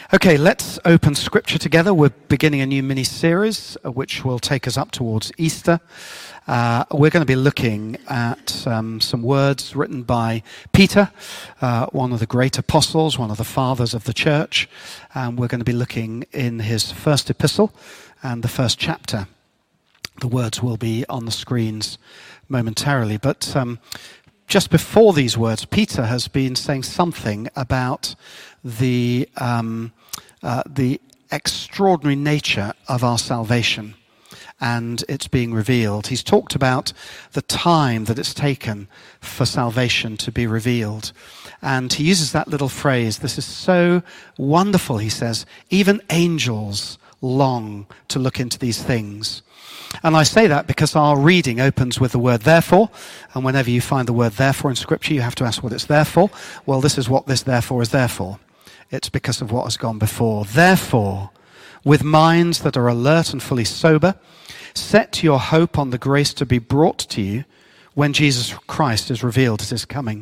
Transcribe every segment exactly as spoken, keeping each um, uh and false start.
Okay, let's open Scripture together. We're beginning a new mini-series, uh, which will take us up towards Easter. Uh, we're going to be looking at um, some words written by Peter, uh, one of the great apostles, one of the fathers of the church. And we're going to be looking in his first epistle and the first chapter. The words will be on the screens momentarily. But um, just before these words, Peter has been saying something about the um, uh, the extraordinary nature of our salvation and it's being revealed. He's talked about the time that it's taken for salvation to be revealed. And he uses that little phrase, this is so wonderful, he says, even angels long to look into these things. And I say that because our reading opens with the word therefore, and whenever you find the word therefore in Scripture, you have to ask what it's there for. Well, this is what this therefore is there for. It's because of what has gone before. Therefore, with minds that are alert and fully sober, set your hope on the grace to be brought to you when Jesus Christ is revealed at his coming.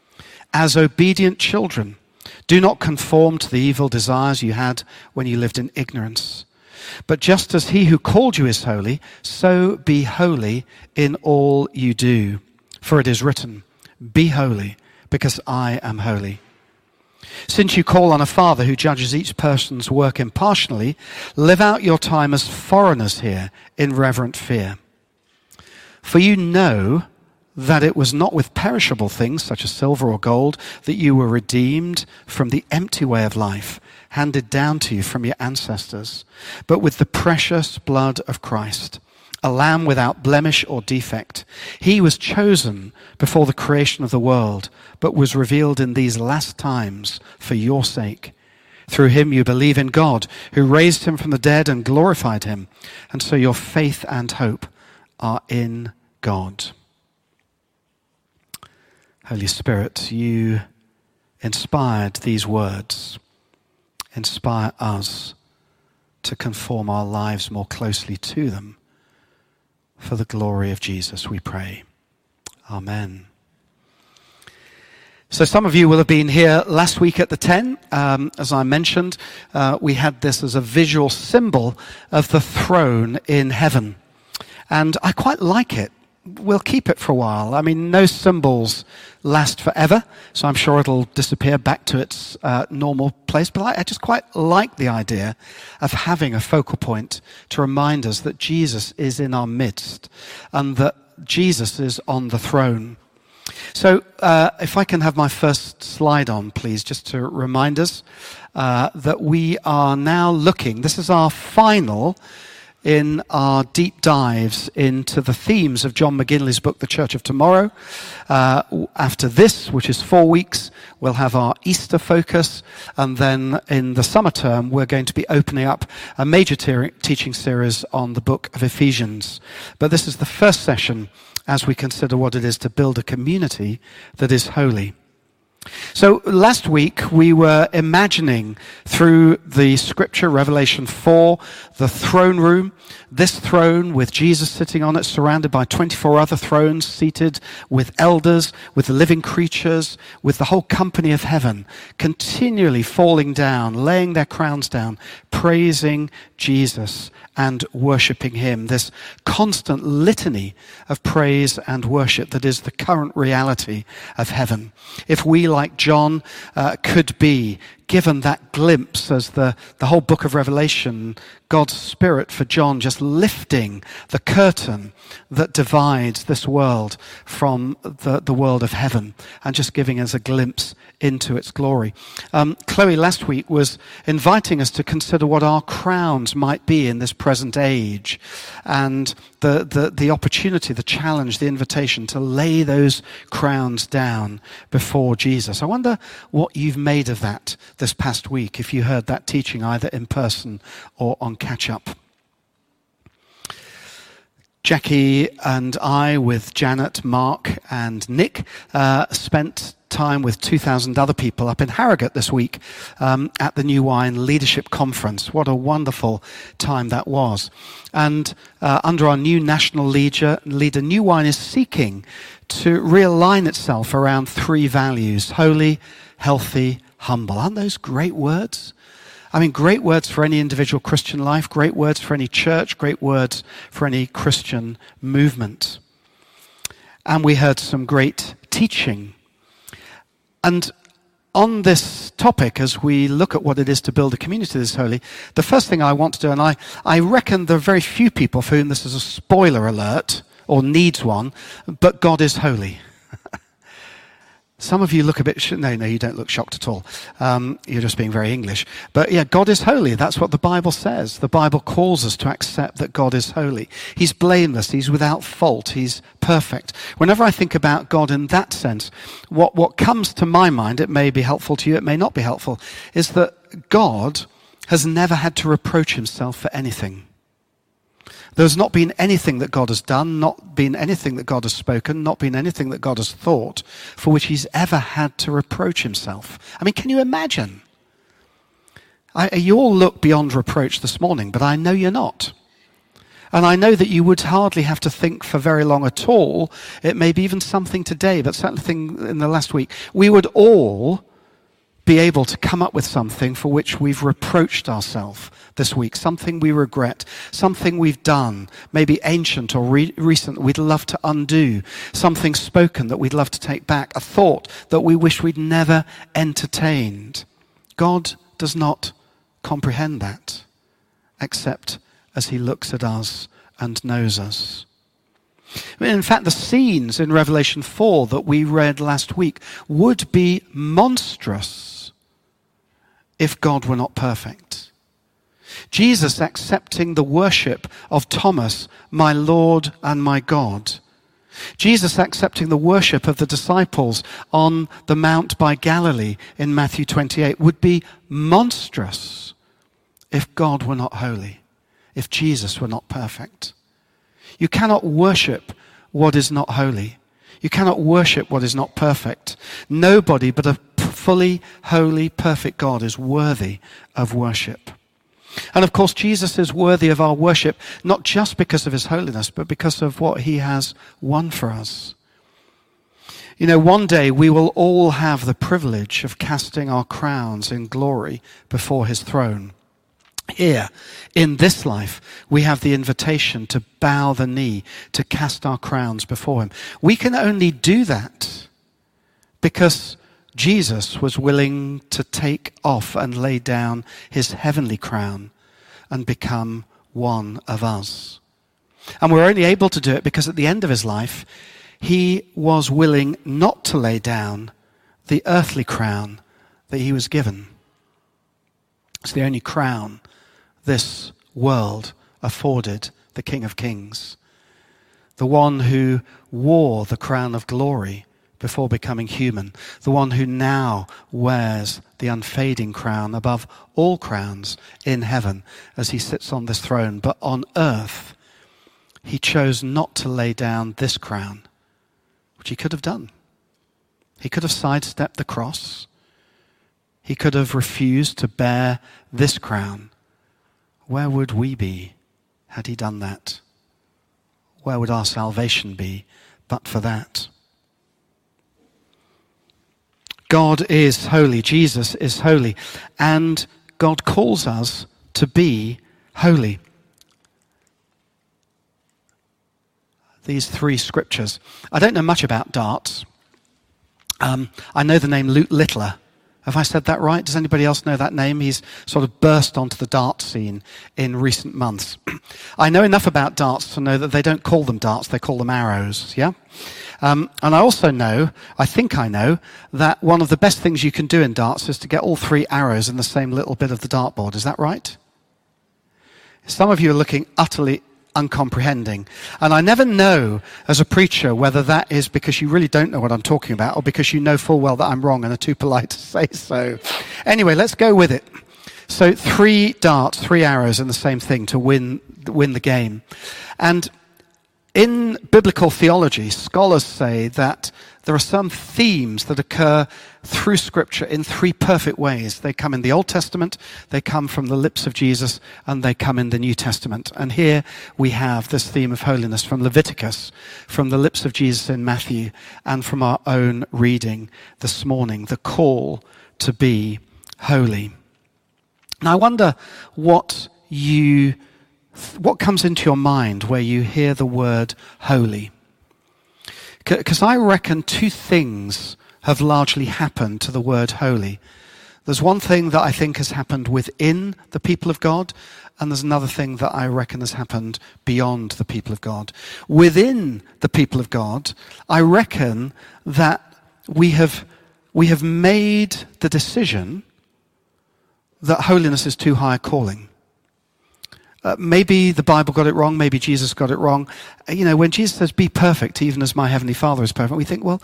As obedient children, do not conform to the evil desires you had when you lived in ignorance. But just as he who called you is holy, so be holy in all you do. For it is written, be holy, because I am holy. Since you call on a Father who judges each person's work impartially, live out your time as foreigners here in reverent fear. For you know that it was not with perishable things such as silver or gold that you were redeemed from the empty way of life handed down to you from your ancestors, but with the precious blood of Christ, a lamb without blemish or defect. He was chosen before the creation of the world, but was revealed in these last times for your sake. Through him you believe in God, who raised him from the dead and glorified him, and so your faith and hope are in God. Holy Spirit, you inspired these words. Inspire us to conform our lives more closely to them. For the glory of Jesus, we pray. Amen. So some of you will have been here last week at the ten. Um, as I mentioned, uh, we had this as a visual symbol of the throne in heaven. And I quite like it. We'll keep it for a while. I mean, no symbols last forever, so I'm sure it'll disappear back to its uh, normal place. But I, I just quite like the idea of having a focal point to remind us that Jesus is in our midst and that Jesus is on the throne. So uh, if I can have my first slide on, please, just to remind us uh, that we are now looking, this is our final in our deep dives into the themes of John McGinley's book, The Church of Tomorrow. Uh, after this, which is four weeks, we'll have our Easter focus, and then in the summer term, we're going to be opening up a major te- teaching series on the book of Ephesians. But this is the first session as we consider what it is to build a community that is holy. So last week we were imagining through the scripture, Revelation four, the throne room, this throne with Jesus sitting on it, surrounded by twenty-four other thrones, seated with elders, with the living creatures, with the whole company of heaven, continually falling down, laying their crowns down, praising Jesus and worshipping him. This constant litany of praise and worship that is the current reality of heaven. If we, like John, uh, could be given that glimpse as the, the whole book of Revelation, God's Spirit for John just lifting the curtain that divides this world from the, the world of heaven and just giving us a glimpse into its glory. Um, Chloe last week was inviting us to consider what our crowns might be in this present age and the, the, the opportunity, the challenge, the invitation to lay those crowns down before Jesus. I wonder what you've made of that this past week, if you heard that teaching either in person or on catch-up. Jackie and I, with Janet, Mark and Nick, uh, spent time with two thousand other people up in Harrogate this week um, at the New Wine Leadership Conference. What a wonderful time that was. And uh, under our new national leader, leader, New Wine is seeking to realign itself around three values: holy, healthy, humble. Aren't those great words? I mean, great words for any individual Christian life, great words for any church, great words for any Christian movement. And we heard some great teaching. And on this topic, as we look at what it is to build a community that is holy, the first thing I want to do, and I, I reckon there are very few people for whom this is a spoiler alert, or needs one, but God is holy. Some of you look a bit, sh- no, no, you don't look shocked at all. Um, you're just being very English. But yeah, God is holy. That's what the Bible says. The Bible calls us to accept that God is holy. He's blameless. He's without fault. He's perfect. Whenever I think about God in that sense, what, what comes to my mind, it may be helpful to you, it may not be helpful, is that God has never had to reproach himself for anything. There's not been anything that God has done, not been anything that God has spoken, not been anything that God has thought for which he's ever had to reproach himself. I mean, can you imagine? I, you all look beyond reproach this morning, but I know you're not. And I know that you would hardly have to think for very long at all. It may be even something today, but something in the last week. We would all be able to come up with something for which we've reproached ourselves this week, something we regret, something we've done, maybe ancient or re- recent that we'd love to undo, something spoken that we'd love to take back, a thought that we wish we'd never entertained. God does not comprehend that, except as he looks at us and knows us. In fact, the scenes in Revelation four that we read last week would be monstrous if God were not perfect. Jesus accepting the worship of Thomas, my Lord and my God. Jesus accepting the worship of the disciples on the Mount by Galilee in Matthew twenty-eight would be monstrous if God were not holy, if Jesus were not perfect. You cannot worship what is not holy. You cannot worship what is not perfect. Nobody but a fully holy, perfect God is worthy of worship. And of course, Jesus is worthy of our worship, not just because of his holiness, but because of what he has won for us. You know, one day we will all have the privilege of casting our crowns in glory before his throne. Here, in this life, we have the invitation to bow the knee, to cast our crowns before him. We can only do that because Jesus was willing to take off and lay down his heavenly crown and become one of us. And we're only able to do it because at the end of his life, he was willing not to lay down the earthly crown that he was given. It's the only crown this world afforded the King of Kings, the one who wore the crown of glory before becoming human, the one who now wears the unfading crown above all crowns in heaven as he sits on this throne. But on earth, he chose not to lay down this crown, which he could have done. He could have sidestepped the cross. He could have refused to bear this crown. Where would we be had he done that? Where would our salvation be but for that? God is holy. Jesus is holy. And God calls us to be holy. These three scriptures. I don't know much about darts. Um, I know the name Lute Littler. Have I said that right? Does anybody else know that name? He's sort of burst onto the dart scene in recent months. I know enough about darts to know that they don't call them darts, they call them arrows, yeah? Um, and I also know, I think I know, that one of the best things you can do in darts is to get all three arrows in the same little bit of the dartboard. Is that right? Some of you are looking utterly uncomprehending. And I never know as a preacher whether that is because you really don't know what I'm talking about or because you know full well that I'm wrong and are too polite to say so. Anyway, let's go with it. So three darts, three arrows in the same thing to win, win the game. And in biblical theology, scholars say that there are some themes that occur through Scripture in three perfect ways. They come in the Old Testament, they come from the lips of Jesus, and they come in the New Testament. And here we have this theme of holiness from Leviticus, from the lips of Jesus in Matthew, and from our own reading this morning, the call to be holy. And I wonder what you, what comes into your mind where you hear the word holy. Because I reckon two things have largely happened to the word holy. There's one thing that I think has happened within the people of God, and there's another thing that I reckon has happened beyond the people of God. Within the people of God, I reckon that we have we have made the decision that holiness is too high a calling. Uh, maybe the Bible got it wrong, maybe Jesus got it wrong. Uh, you know, when Jesus says, be perfect, even as my heavenly Father is perfect, we think, well,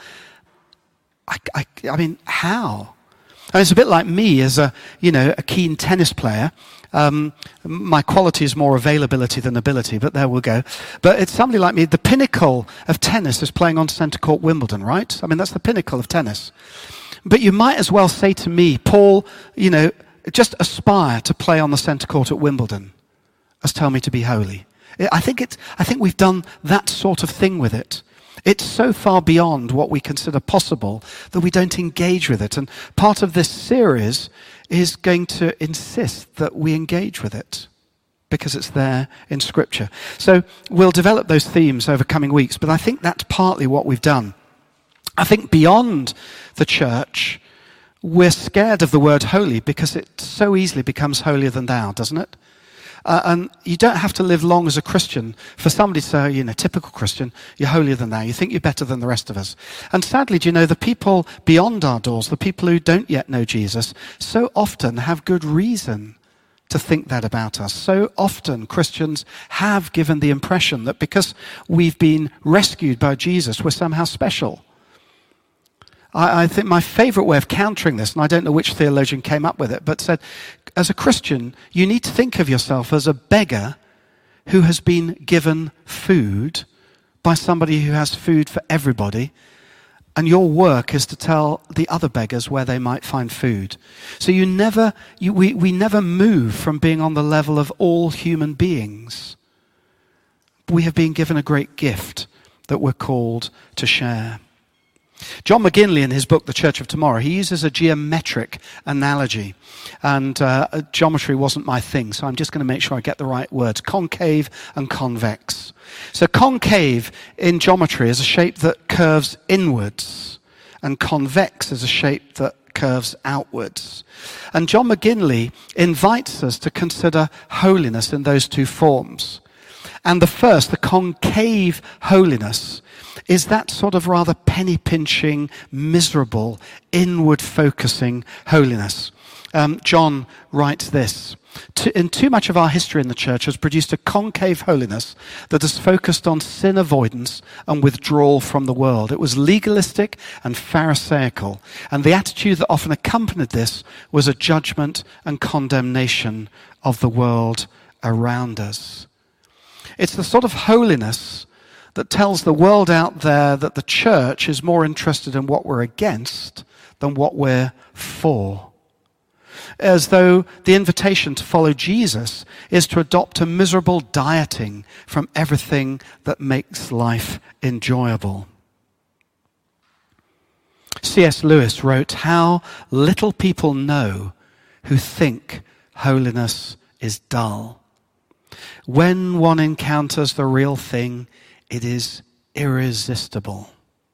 I, I, I mean, how? And it's a bit like me as a, you know, a keen tennis player. Um, my quality is more availability than ability, but there we'll go. But it's somebody like me, the pinnacle of tennis is playing on centre court Wimbledon, right? I mean, that's the pinnacle of tennis. But you might as well say to me, Paul, you know, just aspire to play on the centre court at Wimbledon as tell me to be holy. I think it's, I think we've done that sort of thing with it. It's so far beyond what we consider possible that we don't engage with it. And part of this series is going to insist that we engage with it because it's there in Scripture. So we'll develop those themes over coming weeks, but I think that's partly what we've done. I think beyond the church, we're scared of the word holy because it so easily becomes holier than thou, doesn't it? Uh, and you don't have to live long as a Christian for somebody to say, you know, typical Christian, you're holier than thou. You think you're better than the rest of us. And sadly, do you know, the people beyond our doors, the people who don't yet know Jesus, so often have good reason to think that about us. So often Christians have given the impression that because we've been rescued by Jesus, we're somehow special. I, I think my favorite way of countering this, and I don't know which theologian came up with it, but said, as a Christian, you need to think of yourself as a beggar who has been given food by somebody who has food for everybody, and your work is to tell the other beggars where they might find food. So you never, you, we, we never move from being on the level of all human beings. We have been given a great gift that we're called to share. John McGinley, in his book, The Church of Tomorrow, he uses a geometric analogy. And uh, geometry wasn't my thing, so I'm just going to make sure I get the right words. Concave and convex. So concave in geometry is a shape that curves inwards, and convex is a shape that curves outwards. And John McGinley invites us to consider holiness in those two forms. And the first, the concave holiness, is that sort of rather penny-pinching, miserable, inward-focusing holiness. Um, John writes this, in too much of our history in the church has produced a concave holiness that has focused on sin avoidance and withdrawal from the world. It was legalistic and pharisaical, and the attitude that often accompanied this was a judgment and condemnation of the world around us. It's the sort of holiness that tells the world out there that the church is more interested in what we're against than what we're for. As though the invitation to follow Jesus is to adopt a miserable dieting from everything that makes life enjoyable. C S Lewis wrote, "How little people know who think holiness is dull. When one encounters the real thing, it is irresistible."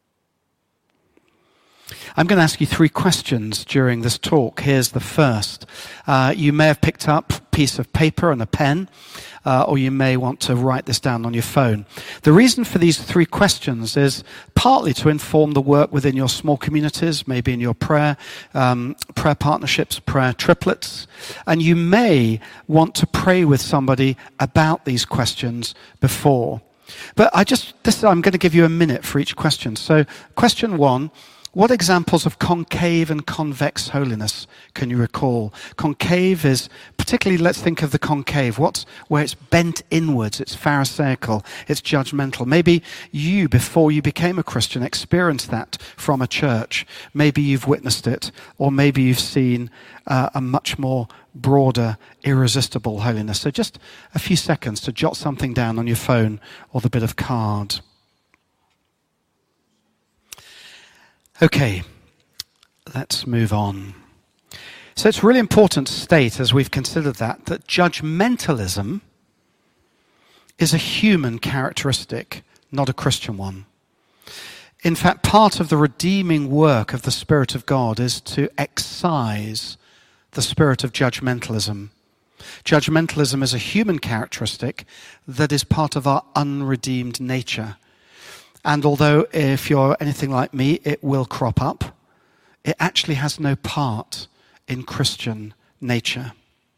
I'm going to ask you three questions during this talk. Here's the first. Uh, you may have picked up a piece of paper and a pen, uh, or you may want to write this down on your phone. The reason for these three questions is partly to inform the work within your small communities, maybe in your prayer, um, prayer partnerships, prayer triplets. And you may want to pray with somebody about these questions before. But I just, this, I'm going to give you a minute for each question. So question one, what examples of concave and convex holiness can you recall? Concave is, particularly let's think of the concave, what's where it's bent inwards, it's pharisaical, it's judgmental. Maybe you, before you became a Christian, experienced that from a church. Maybe you've witnessed it, or maybe you've seen uh, a much more broader, irresistible holiness. So just a few seconds to jot something down on your phone or the bit of card. Okay, let's move on. So it's really important to state, as we've considered that, that judgmentalism is a human characteristic, not a Christian one. In fact, part of the redeeming work of the Spirit of God is to excise the spirit of judgmentalism. Judgmentalism is a human characteristic that is part of our unredeemed nature. And although if you're anything like me, it will crop up, it actually has no part in Christian nature.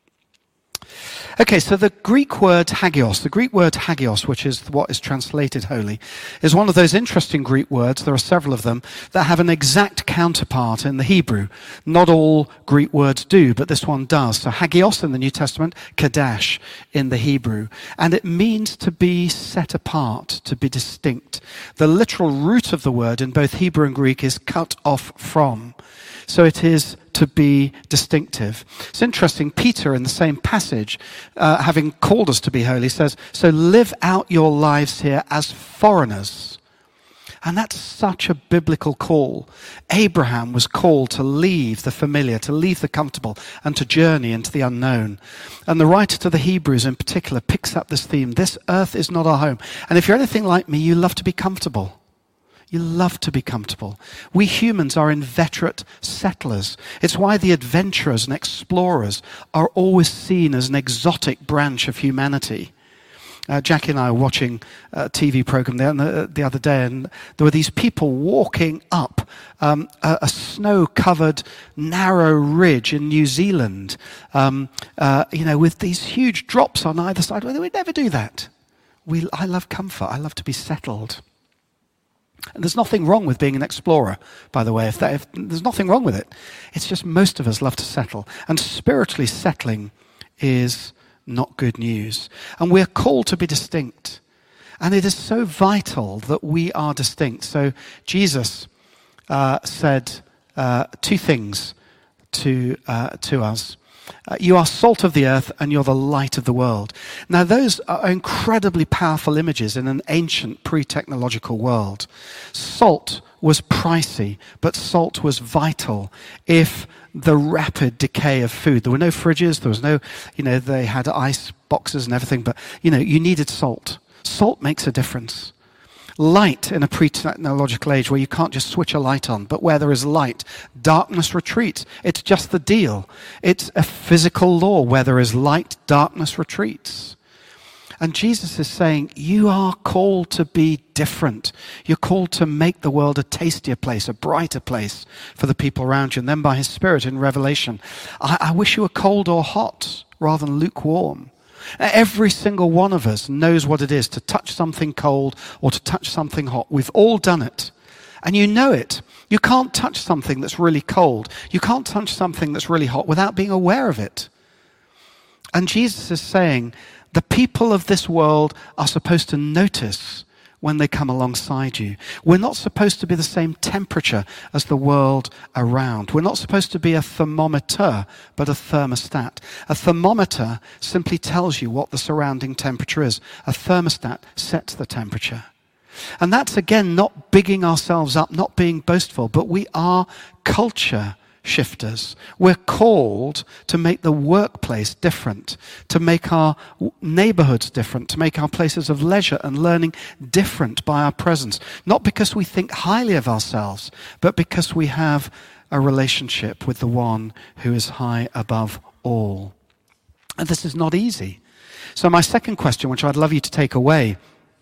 Okay, so the Greek word hagios, the Greek word hagios, which is what is translated holy, is one of those interesting Greek words, there are several of them, that have an exact counterpart in the Hebrew. Not all Greek words do, but this one does. So hagios in the New Testament, kadash in the Hebrew. And it means to be set apart, to be distinct. The literal root of the word in both Hebrew and Greek is cut off from. So it is to be distinctive. It's interesting, Peter in the same passage, uh, having called us to be holy, says, so live out your lives here as foreigners. And that's such a biblical call. Abraham was called to leave the familiar, to leave the comfortable, and to journey into the unknown. And the writer to the Hebrews in particular picks up this theme. This earth is not our home. And if you're anything like me, you love to be comfortable. You love to be comfortable. We humans are inveterate settlers. It's why the adventurers and explorers are always seen as an exotic branch of humanity. Uh, Jackie and I were watching a T V program the, the other day, and there were these people walking up um, a, a snow-covered, narrow ridge in New Zealand, um, uh, you know, with these huge drops on either side. We'd never do that. We, I love comfort. I love to be settled. And there's nothing wrong with being an explorer, by the way. If, that, if there's nothing wrong with it. It's just most of us love to settle. And spiritually settling is not good news. And we're called to be distinct. And it is so vital that we are distinct. So Jesus uh, said uh, two things to, uh, to us. Uh, you are salt of the earth and you're the light of the world. Now those are incredibly powerful images in an ancient pre-technological world. Salt was pricey, but salt was vital if the rapid decay of food. There were no fridges, there was no, you know, they had ice boxes and everything, but, you know, you needed salt. Salt makes a difference. Light in a pre-technological age where you can't just switch a light on, but where there is light, darkness retreats. It's just the deal. It's a physical law. Where there is light, darkness retreats. And Jesus is saying, you are called to be different. You're called to make the world a tastier place, a brighter place for the people around you. And then by his Spirit in Revelation, I, I wish you were cold or hot rather than lukewarm. Every single one of us knows what it is to touch something cold or to touch something hot. We've all done it. And you know it. You can't touch something that's really cold. You can't touch something that's really hot without being aware of it. And Jesus is saying, the people of this world are supposed to notice when they come alongside you. We're not supposed to be the same temperature as the world around. We're not supposed to be a thermometer, but a thermostat. A thermometer simply tells you what the surrounding temperature is. A thermostat sets the temperature. And that's, again, not bigging ourselves up, not being boastful, but we are culture shifters. We're called to make the workplace different, to make our neighborhoods different, to make our places of leisure and learning different by our presence. Not because we think highly of ourselves, but because we have a relationship with the one who is high above all. And this is not easy. So my second question, which I'd love you to take away,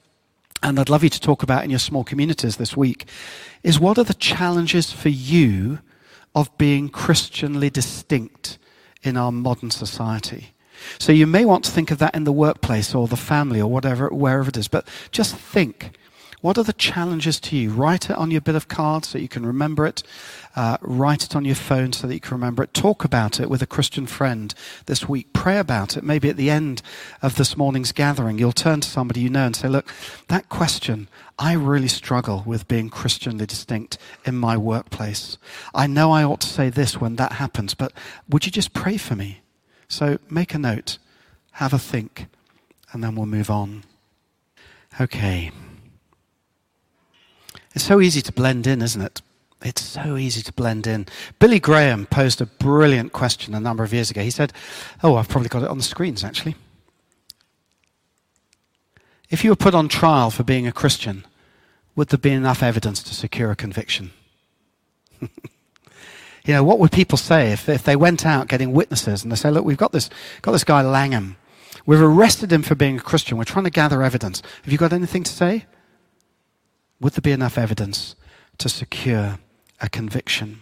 and I'd love you to talk about in your small communities this week, is what are the challenges for you of being Christianly distinct in our modern society? So you may want to think of that in the workplace or the family or whatever, wherever it is, but just think, what are the challenges to you? Write it on your bit of cards so you can remember it. Uh, write it on your phone so that you can remember it. Talk about it with a Christian friend this week. Pray about it. Maybe at the end of this morning's gathering, you'll turn to somebody you know and say, look, that question, I really struggle with being Christianly distinct in my workplace. I know I ought to say this when that happens, but would you just pray for me? So make a note, have a think, and then we'll move on. Okay. It's so easy to blend in, isn't it? It's so easy to blend in. Billy Graham posed a brilliant question a number of years ago. He said, oh, I've probably got it on the screens, actually. If you were put on trial for being a Christian, would there be enough evidence to secure a conviction? You know, what would people say if, if they went out getting witnesses and they say, look, we've got this, got this guy Langham. We've arrested him for being a Christian. We're trying to gather evidence. Have you got anything to say? Would there be enough evidence to secure a conviction?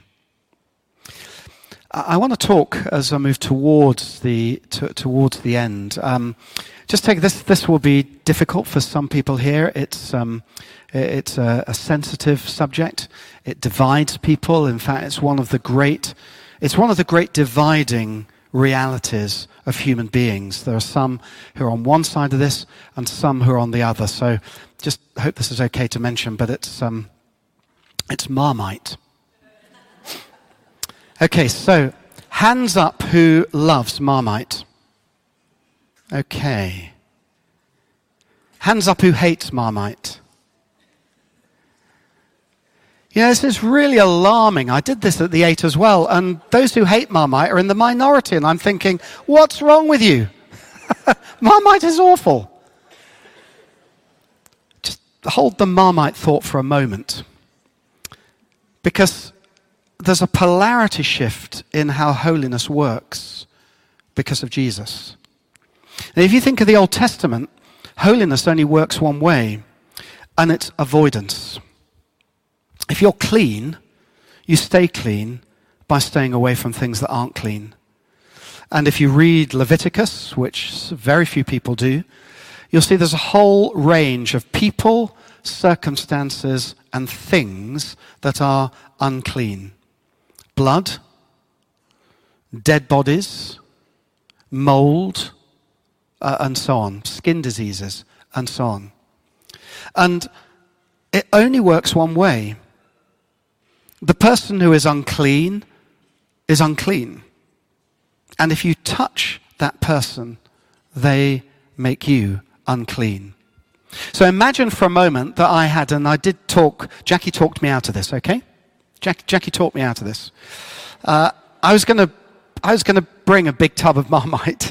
I want to talk as I move towards the to, towards the end. Um, just take this. This will be difficult for some people here. It's um, it's a, a sensitive subject. It divides people. In fact, it's one of the great it's one of the great dividing realities of human beings. There are some who are on one side of this, and some who are on the other. So, just hope this is okay to mention. But it's um, it's Marmite. Okay, so hands up who loves Marmite. Okay. Hands up who hates Marmite. Yeah, this is really alarming. I did this at the eight as well, and those who hate Marmite are in the minority, and I'm thinking, what's wrong with you? Marmite is awful. Just hold the Marmite thought for a moment. Because there's a polarity shift in how holiness works because of Jesus. And if you think of the Old Testament, holiness only works one way, and it's avoidance. If you're clean, you stay clean by staying away from things that aren't clean. And if you read Leviticus, which very few people do, you'll see there's a whole range of people, circumstances, and things that are unclean. Blood, dead bodies, mold, uh, and so on, skin diseases, and so on. And it only works one way. The person who is unclean is unclean. And if you touch that person, they make you unclean. So imagine for a moment that I had, and I did talk, Jackie talked me out of this, okay? Jack, Jackie talked me out of this. Uh, I was going to, I was going to bring a big tub of Marmite.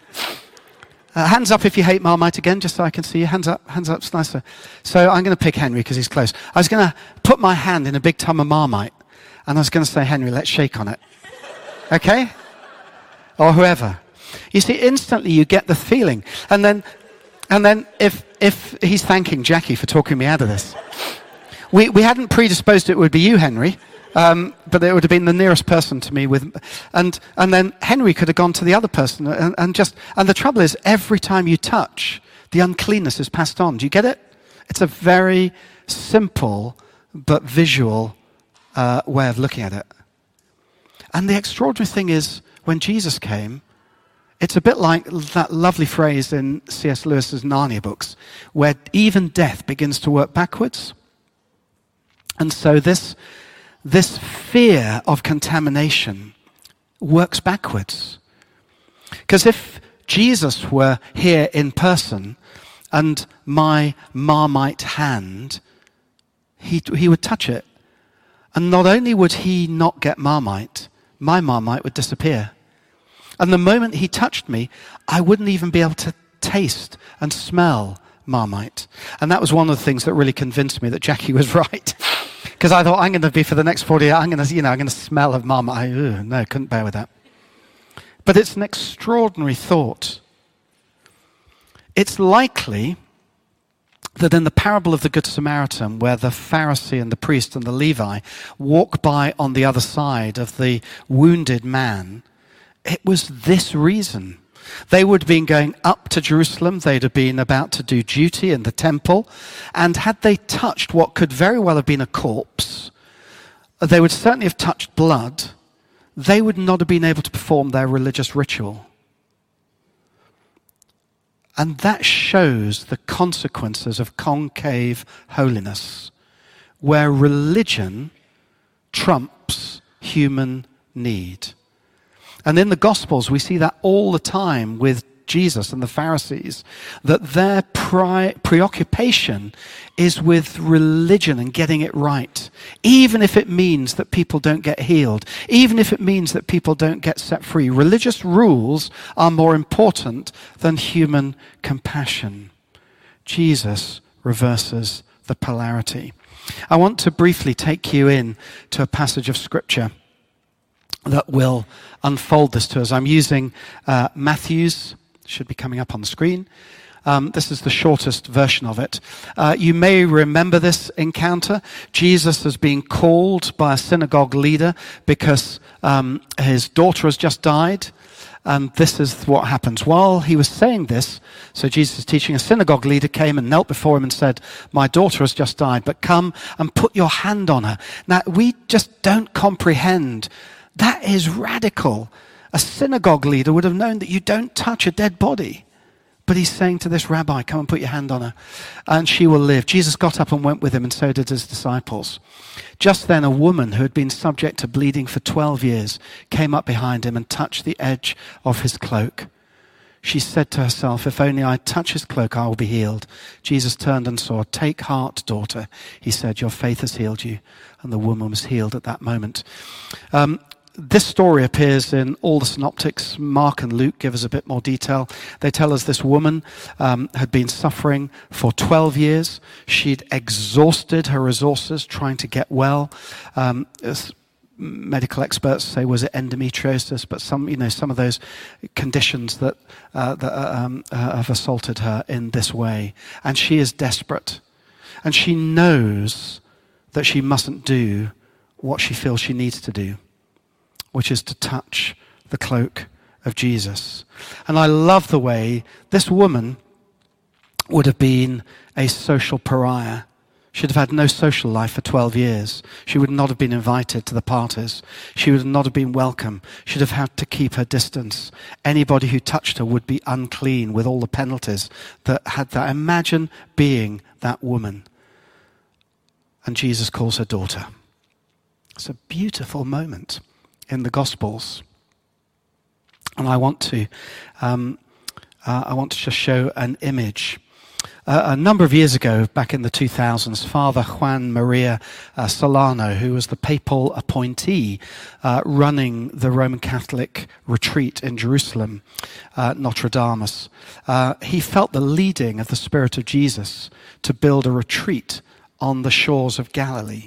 Uh, hands up if you hate Marmite again, just so I can see you. Hands up, hands up, it's nicer. So I'm going to pick Henry because he's close. I was going to put my hand in a big tub of Marmite, and I was going to say, Henry, let's shake on it. Okay? Or whoever. You see, instantly you get the feeling. And then, and then if, if he's thanking Jackie for talking me out of this. We we hadn't predisposed it would be you, Henry, um, but it would have been the nearest person to me. With, and and then Henry could have gone to the other person, and, and just and the trouble is, every time you touch, the uncleanness is passed on. Do you get it? It's a very simple but visual uh, way of looking at it. And the extraordinary thing is, when Jesus came, it's a bit like that lovely phrase in C S Lewis's Narnia books, where even death begins to work backwards. And so this, this fear of contamination works backwards. Because if Jesus were here in person and my Marmite hand, he, he would touch it. And not only would he not get Marmite, my Marmite would disappear. And the moment he touched me, I wouldn't even be able to taste and smell Marmite. And that was one of the things that really convinced me that Jackie was right. Because I thought, I'm going to be, for the next forty years, I'm going to, you know, I'm going to smell of Marmite. I, ugh, no, couldn't bear with that. But it's an extraordinary thought. It's likely that in the parable of the Good Samaritan, where the Pharisee and the priest and the Levi walk by on the other side of the wounded man, it was this reason. They would have been going up to Jerusalem. They'd have been about to do duty in the temple. And had they touched what could very well have been a corpse, they would certainly have touched blood. They would not have been able to perform their religious ritual. And that shows the consequences of concave holiness, where religion trumps human need. And in the Gospels, we see that all the time with Jesus and the Pharisees, that their pri- preoccupation is with religion and getting it right, even if it means that people don't get healed, even if it means that people don't get set free. Religious rules are more important than human compassion. Jesus reverses the polarity. I want to briefly take you in to a passage of Scripture that will unfold this to us. I'm using uh, Matthew's, should be coming up on the screen. Um, this is the shortest version of it. Uh, you may remember this encounter. Jesus has been called by a synagogue leader because um, his daughter has just died. And this is what happens. While he was saying this, so Jesus is teaching, a synagogue leader came and knelt before him and said, "My daughter has just died, but come and put your hand on her." Now, we just don't comprehend. That is radical. A synagogue leader would have known that you don't touch a dead body. But he's saying to this rabbi, "Come and put your hand on her, and she will live." Jesus got up and went with him, and so did his disciples. Just then a woman who had been subject to bleeding for twelve years came up behind him and touched the edge of his cloak. She said to herself, "If only I touch his cloak, I will be healed." Jesus turned and saw. "Take heart, daughter," he said, "your faith has healed you." And the woman was healed at that moment. Um, This story appears in all the synoptics. Mark and Luke give us a bit more detail. They tell us this woman um, had been suffering for twelve years. She'd exhausted her resources trying to get well. Um, medical experts say, was it endometriosis? But some, you know, some of those conditions that, uh, that um, uh, have assaulted her in this way. And she is desperate. And she knows that she mustn't do what she feels she needs to do, which is to touch the cloak of Jesus. And I love the way this woman would have been a social pariah. She'd have had no social life for twelve years. She would not have been invited to the parties. She would not have been welcome. She'd have had to keep her distance. Anybody who touched her would be unclean with all the penalties that had that. Imagine being that woman. And Jesus calls her daughter. It's a beautiful moment in the Gospels, and I want to, um, uh, I want to just show an image. Uh, a number of years ago, back in the two thousands, Father Juan Maria uh, Solano, who was the papal appointee uh, running the Roman Catholic retreat in Jerusalem, uh, Notre Dame, uh, he felt the leading of the Spirit of Jesus to build a retreat on the shores of Galilee.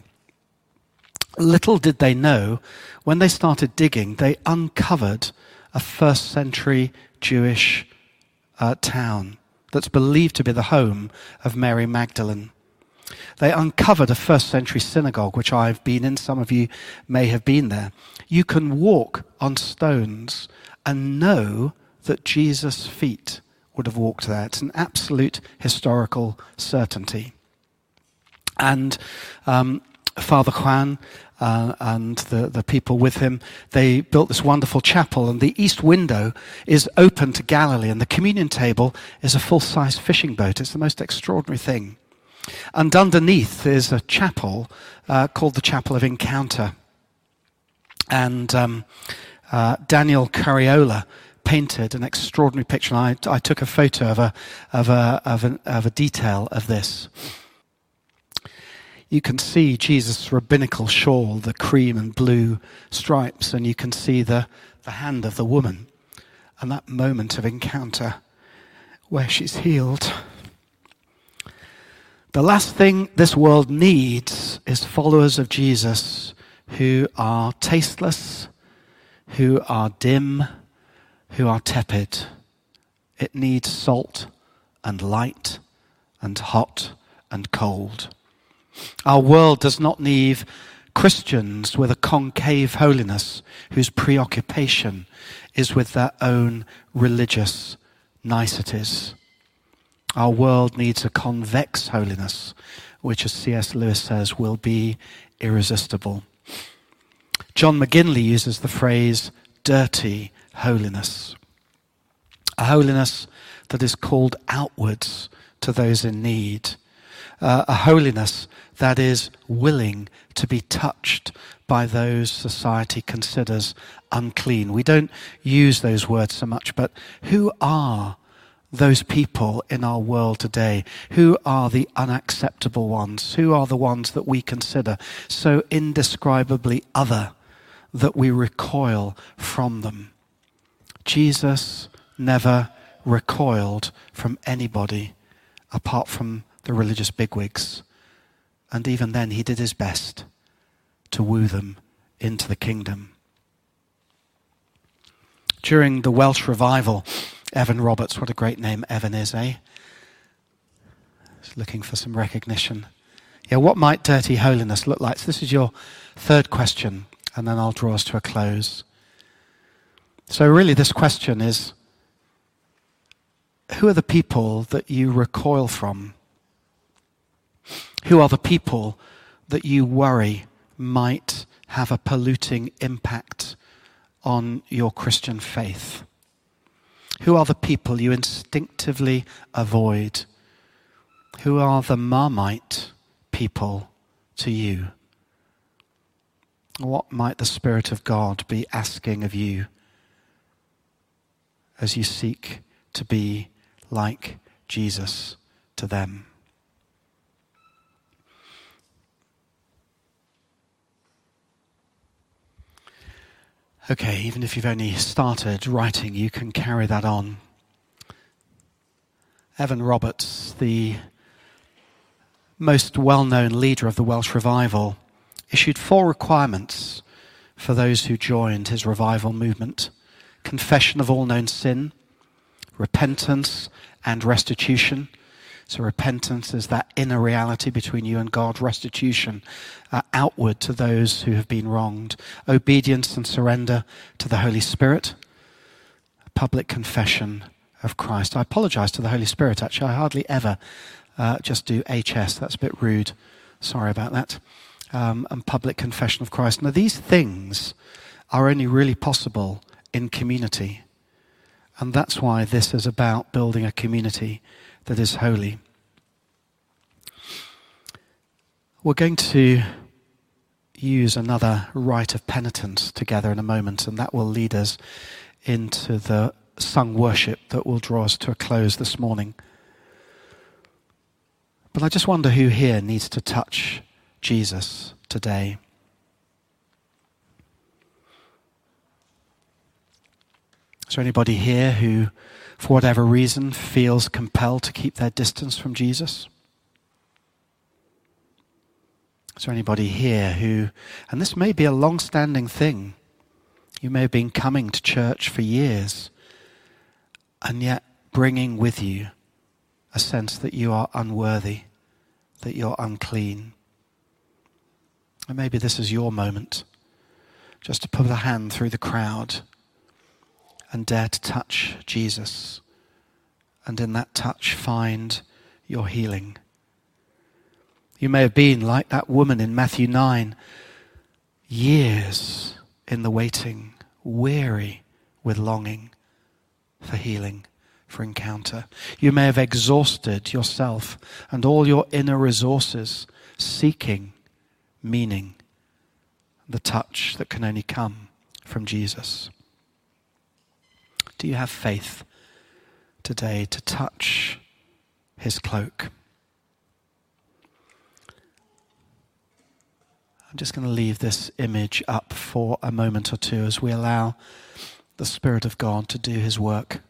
Little did they know, when they started digging, they uncovered a first century Jewish uh, town that's believed to be the home of Mary Magdalene. They uncovered a first century synagogue, which I've been in. Some of you may have been there. You can walk on stones and know that Jesus' feet would have walked there. It's an absolute historical certainty. And um, Father Juan uh, and the, the people with him, they built this wonderful chapel, and the east window is open to Galilee, and the communion table is a full-size fishing boat. It's the most extraordinary thing. And underneath is a chapel uh, called the Chapel of Encounter. And um, uh, Daniel Carriola painted an extraordinary picture. And I, I took a photo of a, of, a, of, an, of a detail of this. You can see Jesus' rabbinical shawl, the cream and blue stripes, and you can see the, the hand of the woman and that moment of encounter where she's healed. The last thing this world needs is followers of Jesus who are tasteless, who are dim, who are tepid. It needs salt and light and hot and cold. Our world does not need Christians with a concave holiness whose preoccupation is with their own religious niceties. Our world needs a convex holiness, which, as C S Lewis says, will be irresistible. John McGinley uses the phrase dirty holiness, a holiness that is called outwards to those in need. uh, a holiness that is willing to be touched by those society considers unclean. We don't use those words so much, but who are those people in our world today? Who are the unacceptable ones? Who are the ones that we consider so indescribably other that we recoil from them? Jesus never recoiled from anybody apart from the religious bigwigs. And even then he did his best to woo them into the kingdom. During the Welsh revival, Evan Roberts, what a great name Evan is, eh? Just looking for some recognition. Yeah, what might dirty holiness look like? So this is your third question, and then I'll draw us to a close. So really this question is, who are the people that you recoil from? Who are the people that you worry might have a polluting impact on your Christian faith? Who are the people you instinctively avoid? Who are the Marmite people to you? What might the Spirit of God be asking of you as you seek to be like Jesus to them? Okay, even if you've only started writing, you can carry that on. Evan Roberts, the most well-known leader of the Welsh revival, issued four requirements for those who joined his revival movement: confession of all known sin, repentance and restitution. So repentance is that inner reality between you and God. Restitution, uh, outward to those who have been wronged. Obedience and surrender to the Holy Spirit. Public confession of Christ. I apologize to the Holy Spirit, actually. I hardly ever uh, just do H S. That's a bit rude. Sorry about that. Um, and public confession of Christ. Now, these things are only really possible in community. And that's why this is about building a community that is holy. We're going to use another rite of penitence together in a moment, and that will lead us into the sung worship that will draw us to a close this morning. But I just wonder who here needs to touch Jesus today. Is there anybody here who, for whatever reason, feels compelled to keep their distance from Jesus? Is there anybody here who, and this may be a long-standing thing, you may have been coming to church for years, and yet bringing with you a sense that you are unworthy, that you're unclean. And maybe this is your moment, just to put a hand through the crowd and dare to touch Jesus, and in that touch find your healing. You may have been like that woman in Matthew nine, years in the waiting, weary with longing for healing, for encounter. You may have exhausted yourself and all your inner resources seeking meaning, the touch that can only come from Jesus. Do you have faith today to touch his cloak? I'm just going to leave this image up for a moment or two as we allow the Spirit of God to do his work.